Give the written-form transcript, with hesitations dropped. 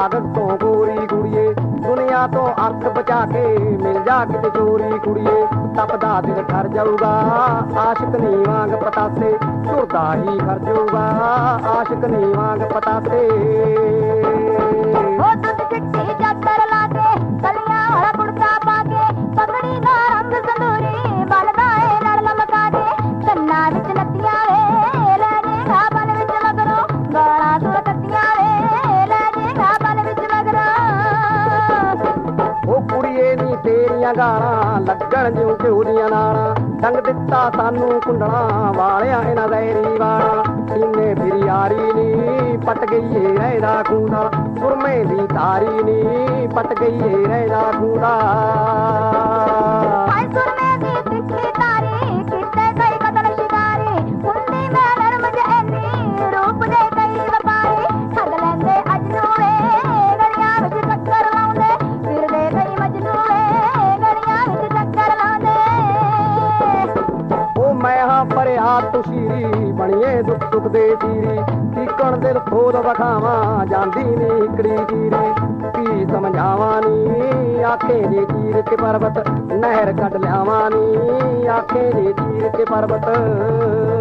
ਕਾਗਜ਼ ਤੋਂ ਗੋਰੀ ਕੁੜੀਏ, ਦੁਨੀਆ ਤੋਂ ਅਰਥ ਬਚਾ ਕੇ ਮਿਲ ਜਾ ਕਿਤੇ ਚੋਰੀ ਕੁੜੀਏ। ਤਪਦਾ ਦਿਲ ਠਰ ਜਾਊਗਾ ਆਸ਼ਿਕ ਨੀ ਵਾਂਗ ਪਤਾਸੇ, ਝੁਰਦਾ ਹੀ ਖਰ ਜਾਊਗਾ ਆਸ਼ਿਕ ਨੀ ਵਾਂਗ ਪਤਾਸੇ। ਉਹ ਦੁੱਧ ਚਿੱਟੀ ਚਾਦਰ ਲਾ ਕੇ, ਕਲੀਆਂ ਵਾਲਾ ਕੁੜਤਾ ਪਾ ਕੇ, ਪਗੜੀ ਦਾ ਰੰਗ ਸੰਦੂਰੀ ਬਲਦਾ ਏ ਲੜ ਲਮਕਾ ਦੇ। ਕੰਨਾਂ ਵਿੱਚ ਨੱਤੀਆਂ ਵੇ ਲੈ ਜੇਗਾ ਬਲ ਵਿੱਚ ਮਗਰੋਂ, ਗਾਲਾਂ ਸੁਰ ਕੱਤੀਆਂ ਵੇ ਲੈ ਜੇਗਾ ਬਲ ਵਿੱਚ ਮਗਰੋਂ। ਉਹ ਕੁੜੀਏ ਨੀ ਤੇਰੀਆਂ ਗਾਲਾਂ ਲੱਗਣ ਜਿਉਂ ਘਿਓ ਦੀਆਂ ਨਾਲਾਂ, ਟੰਗ ਦਿੱਤਾ ਸਾਨੂੰ ਕੁੰਡਲਾਂ ਵਾਲਿਆਂ ਇਹਨਾਂ ਜ਼ਹਿਰੀ ਵਾਲਾਂ। ਸੀਨੇ ਫਿਰ ਯਾਰੀ ਨੀ ਪਟ ਗਈ ਏ ਰਹਿਦਾ ਖੂੰਦਾ, ਸੁਰਮੇ ਦੀ ਤਾਰੀ ਨੀ ਪਟ ਗਈ ਏ ਰਹਿਦਾ ਖੂੰਦਾ। ਹਾਏ ਸੁਰਮੇ ਦੀ ਤਿੱਖੀ ਤਾਰੀ ਕੀਤੇ ਕਈ ਕਤਲ ਸ਼ਿਕਾਰੀ, ਹੁੰਦੀ ਮੈਂ ਨਰਮ ਜੈਨੀ ਰੂਪ ਦੇ ਕਈ ਵਪਾਰੀ। ਠੱਗ ਲੈਂਦੇ ਅਜਨੂ ਵੇ ਗਲੀਆਂ ਵਿੱਚ ਚੱਕਰ ਲਾਉਂਦੇ, ਫਿਰਦੇ ਕਈ ਮਜਨੂ ਵੇ ਗਲੀਆਂ ਵਿੱਚ ਚੱਕਰ ਲਾਉਂਦੇ। ਉਹ ਮੈਂ ਹਾਂ ਭਰਿਆ ਤੁਸ਼ੀਰੀ ਬਣੀਏ ਦੁੱਖ ਸੁੱਖ ਦੇ ਤੀਰੀ, ਠੀਕਣ ਦਿਲ ਖੋਦ ਵਖਾਵਾਂ ਜਾਂਦੀ ਨੀ ਇਕੜੀ ਤੀਰੀ। ਕੀ ਸਮਝਾਵਾਂ ਨੀ ਆਖੇ ਦੇ ਚੀਰ ਕੇ ਪਰਬਤ, ਨਹਿਰ ਕੱਢ ਲਿਆਵਾਂ ਨੀ ਆਖੇ ਦੇ ਚੀਰ ਕੇ ਪਰਬਤ।